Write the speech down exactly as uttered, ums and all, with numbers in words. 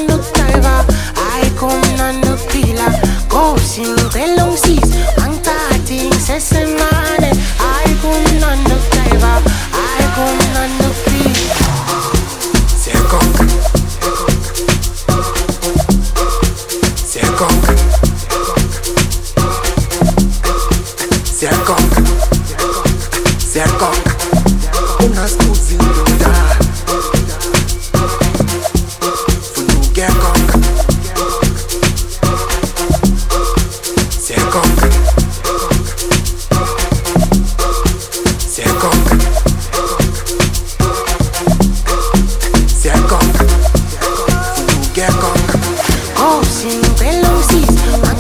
de driver, I come on the pillar. Go sing the long seas, man tatting, says a man. I come on the driver, I come on the pillar. C'est conque, c'est conque, c'est conque, c'est conque. Una scusi da, fu nu che conque. C'est conque, c'est conque, c'est conque. Fu nu che conque. Oh, sing the long seas.